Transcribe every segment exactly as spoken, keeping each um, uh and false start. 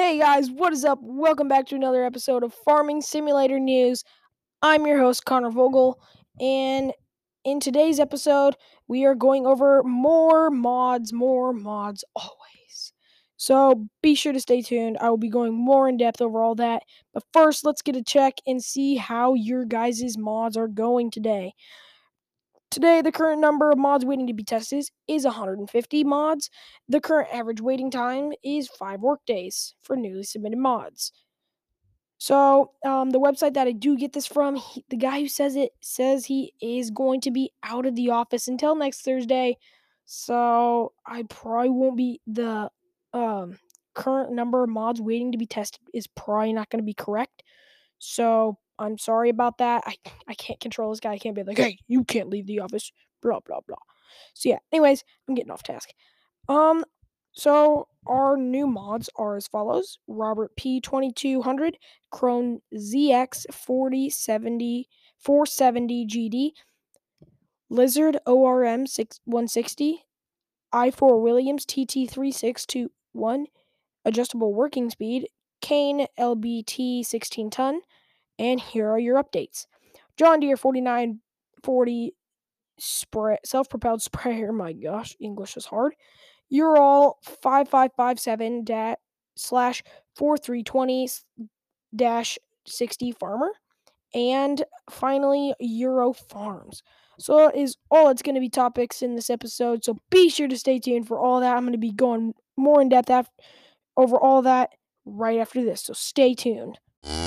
Hey guys, what is up? Welcome back to another episode of Farming Simulator News. I'm your host, Connor Vogel, and in today's episode, we are going over more mods, more mods always. So be sure to stay tuned. I will be going more in depth over all that. But first, let's get a check and see how your guys' mods are going today. Today, the current number of mods waiting to be tested is one hundred fifty mods. The current average waiting time is five workdays for newly submitted mods. So, um, the website that I do get this from, he, the guy who says it says he is going to be out of the office until next Thursday. So, I probably won't be the um, current number of mods waiting to be tested is probably not going to be correct. So, I'm sorry about that. I I can't control this guy. I can't be like, "Hey, you can't leave the office." Blah blah blah. So yeah. Anyways, I'm getting off task. Um. So our new mods are as follows: Robert P twenty-two hundred, Crone Z X forty seventy four seventy G D, Lizard O R M one sixty, I four Williams T T three six two one, adjustable working speed, Kane L B T sixteen ton. And here are your updates. John Deere forty-nine forty spray, self-propelled sprayer. My gosh, English is hard. Ural five five five seven dash slash forty-three twenty dash sixty farmer. And finally, Euro Farms. So that is all it's going to be topics in this episode. So be sure to stay tuned for all that. I'm going to be going more in depth after, over all that right after this. So stay tuned.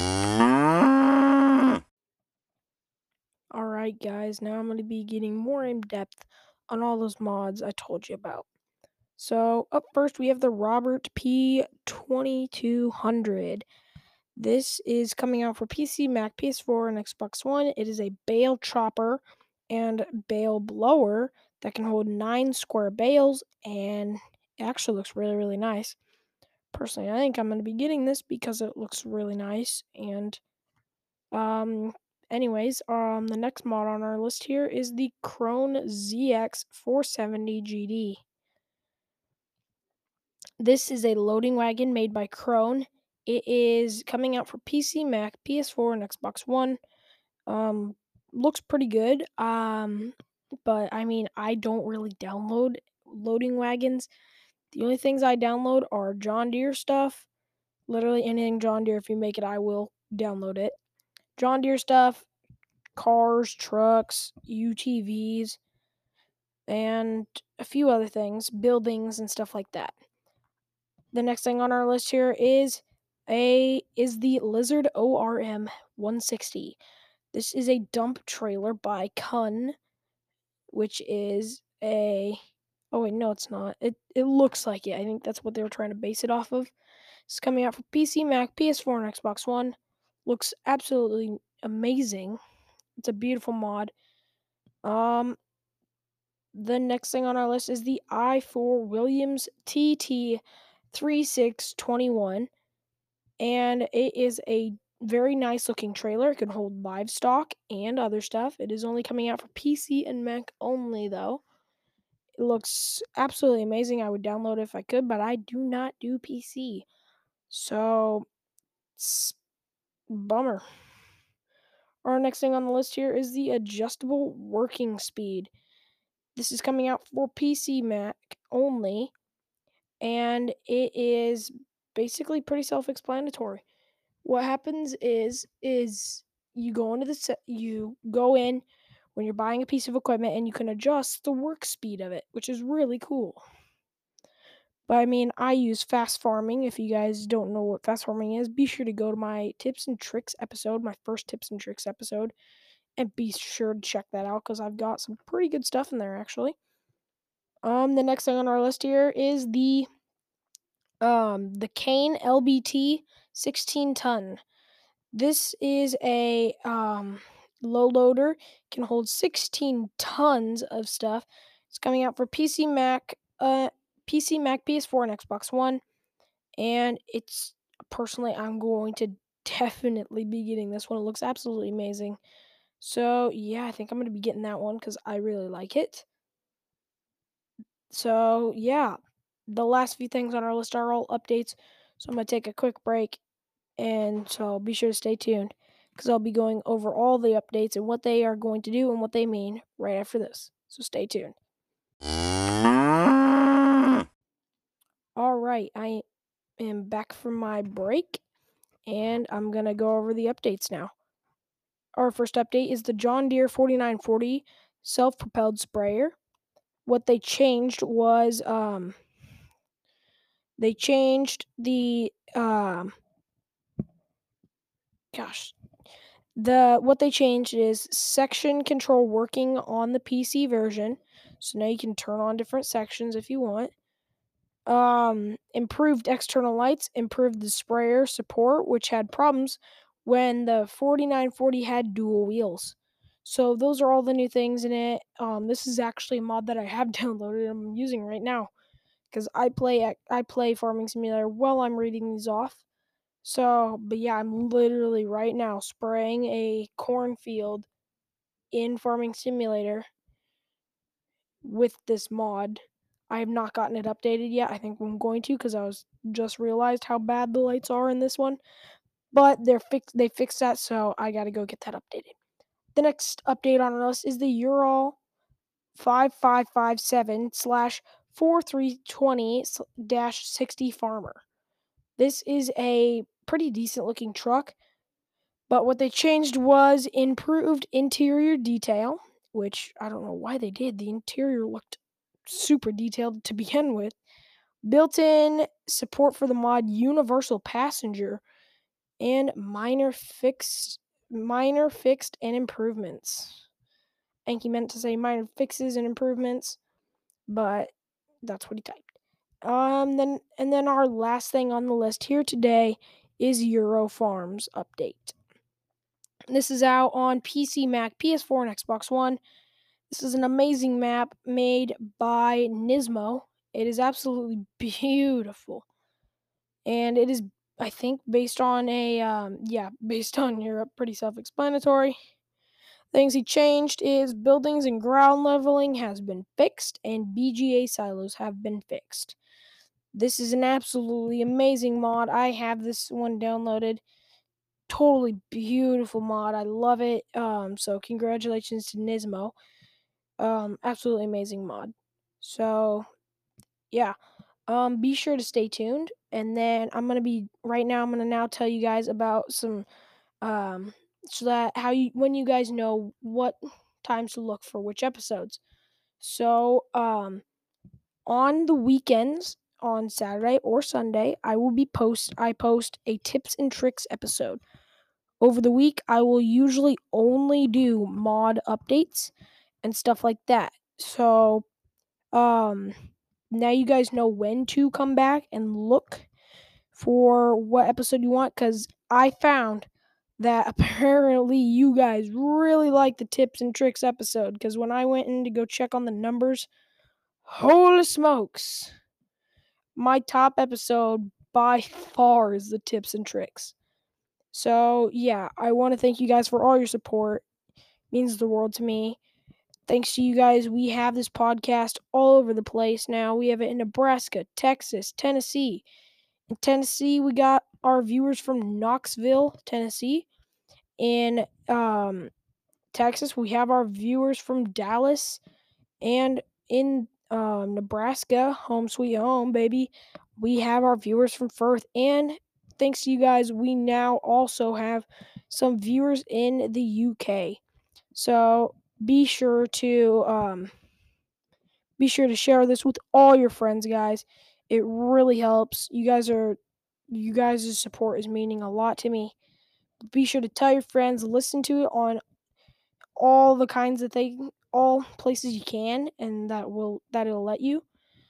Alright guys, now I'm going to be getting more in depth on all those mods I told you about. So up first we have the Robert P twenty-two hundred. This is coming out for P C, Mac, P S four, and Xbox One. It is a bale chopper and bale blower that can hold nine square bales, and it actually looks really, really nice. Personally, I think I'm going to be getting this because it looks really nice, and um, anyways, um, the next mod on our list here is the Crone Z X four seventy G D. This is a loading wagon made by Crone. It is coming out for P C, Mac, P S four, and Xbox One. Um, looks pretty good. Um, but I mean, I don't really download loading wagons. The only things I download are John Deere stuff. Literally anything John Deere. If you make it, I will download it. John Deere stuff, cars, trucks, U T Vs, and a few other things, buildings and stuff like that. The next thing on our list here is a is the Lizard O R M one sixty. This is a dump trailer by Kun, which is a oh wait, no, it's not. It it looks like it. I think that's what they were trying to base it off of. It's coming out for P C, Mac, P S four, and Xbox One. Looks absolutely amazing. It's a beautiful mod. Um, the next thing on our list is the I four Williams T T thirty-six twenty-one, and it is a very nice looking trailer. It can hold livestock and other stuff. It is only coming out for P C and Mac only, though. It looks absolutely amazing. I would download it if I could, but I do not do P C. So, it's bummer. Our next thing on the list here is the adjustable working speed. This is coming out for P C, Mac only, and it is basically pretty self-explanatory. What happens is is you go into the set, you go in when you're buying a piece of equipment and you can adjust the work speed of it, which is really cool. But I mean, I use fast farming. If you guys don't know what fast farming is, be sure to go to my tips and tricks episode, my first tips and tricks episode, and be sure to check that out because I've got some pretty good stuff in there actually. Um, the next thing on our list here is the um the Kane L B T sixteen ton. This is a um low loader, can hold sixteen tons of stuff. It's coming out for P C, Mac, uh P C, Mac, P S four, and Xbox One. And it's personally I'm going to definitely be getting this one. It looks absolutely amazing. So yeah, I think I'm gonna be getting that one because I really like it. So yeah, the last few things on our list are all updates. So I'm gonna take a quick break, and so be sure to stay tuned because I'll be going over all the updates and what they are going to do and what they mean right after this. So stay tuned. All right, I am back from my break, and I'm gonna go over the updates now. Our first update is the John Deere forty-nine forty self-propelled sprayer. What they changed was um, they changed the um, gosh the what they changed is section control working on the P C version. So now you can turn on different sections if you want. Um, improved external lights, improved the sprayer support, which had problems when the forty-nine forty had dual wheels. So those are all the new things in it. Um, this is actually a mod that I have downloaded. I'm using right now because I play at, I play Farming Simulator while I'm reading these off. So, but yeah, I'm literally right now spraying a cornfield in Farming Simulator with this mod. I have not gotten it updated yet. I think I'm going to because I was just realized how bad the lights are in this one. But they're fixed. They fixed that, so I got to go get that updated. The next update on our list is the Ural five five five seven slash four three twenty dash sixty Farmer. This is a pretty decent looking truck, but what they changed was improved interior detail, which I don't know why they did. The interior looked super detailed to begin with. Built-in support for the mod Universal Passenger and minor fixed minor fixed and improvements. I think he meant to say minor fixes and improvements, but that's what he typed. Um then and then our last thing on the list here today is Euro Farms update. This is out on P C, Mac, P S four, and Xbox One. This is an amazing map made by Nismo. It is absolutely beautiful. And it is, I think, based on a, um, yeah, based on Europe, pretty self explanatory. Things he changed is buildings and ground leveling has been fixed, and B G A silos have been fixed. This is an absolutely amazing mod. I have this one downloaded. Totally beautiful mod. I love it. Um, so congratulations to Nismo. Um, absolutely amazing mod. So yeah. Um, be sure to stay tuned. And then I'm gonna be right now. I'm gonna now tell you guys about some um, so that how you when you guys know what times to look for which episodes. So um, on the weekends, on Saturday or Sunday, I will be post. I post a tips and tricks episode. Over the week, I will usually only do mod updates and stuff like that. So, um, now you guys know when to come back and look for what episode you want because I found that apparently you guys really like the tips and tricks episode because when I went in to go check on the numbers, holy smokes, my top episode by far is the tips and tricks. So, yeah, I want to thank you guys for all your support. It means the world to me. Thanks to you guys, we have this podcast all over the place now. We have it in Nebraska, Texas, Tennessee. In Tennessee, we got our viewers from Knoxville, Tennessee. In um, Texas, we have our viewers from Dallas. And in um, Nebraska, home sweet home, baby, we have our viewers from Firth. And thanks to you guys, we now also have some viewers in the U K. So be sure to um, be sure to share this with all your friends, guys. It really helps. You guys are you guys' support is meaning a lot to me. Be sure to tell your friends, listen to it on all the kinds of things, all places you can, and that will that it'll let you.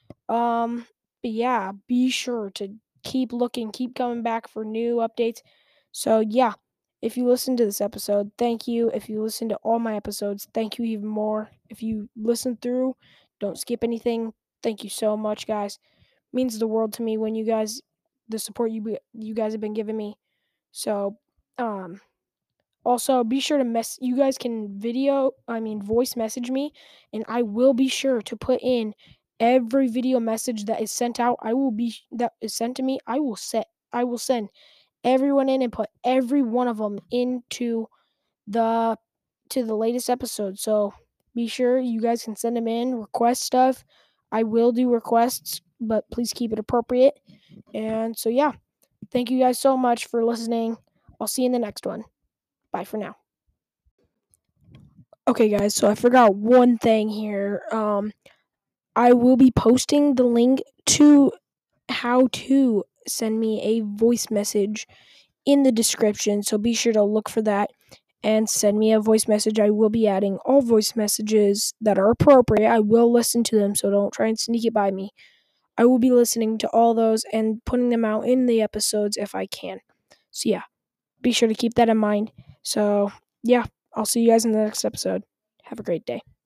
Um, but yeah, be sure to keep looking, keep coming back for new updates. So yeah, if you listen to this episode, thank you. If you listen to all my episodes, thank you even more. If you listen through, don't skip anything. Thank you so much, guys. Means the world to me when you guys the support you you guys have been giving me. So, um also, be sure to mess you guys can video, I mean, voice message me, and I will be sure to put in every video message that is sent out. I will be that is sent to me. I will set I will send everyone in and put every one of them into the to the latest episode. So be sure you guys can send them in, request stuff. I will do requests, but please keep it appropriate. And so yeah, thank you guys so much for listening. I'll see you in the next one. Bye for now. Okay, guys, so I forgot one thing here. Um, I will be posting the link to how to send me a voice message in the description, so be sure to look for that and send me a voice message. I will be adding all voice messages that are appropriate. I will listen to them, so don't try and sneak it by me. I will be listening to all those and putting them out in the episodes if I can. So yeah, be sure to keep that in mind. So yeah, I'll see you guys in the next episode. Have a great day.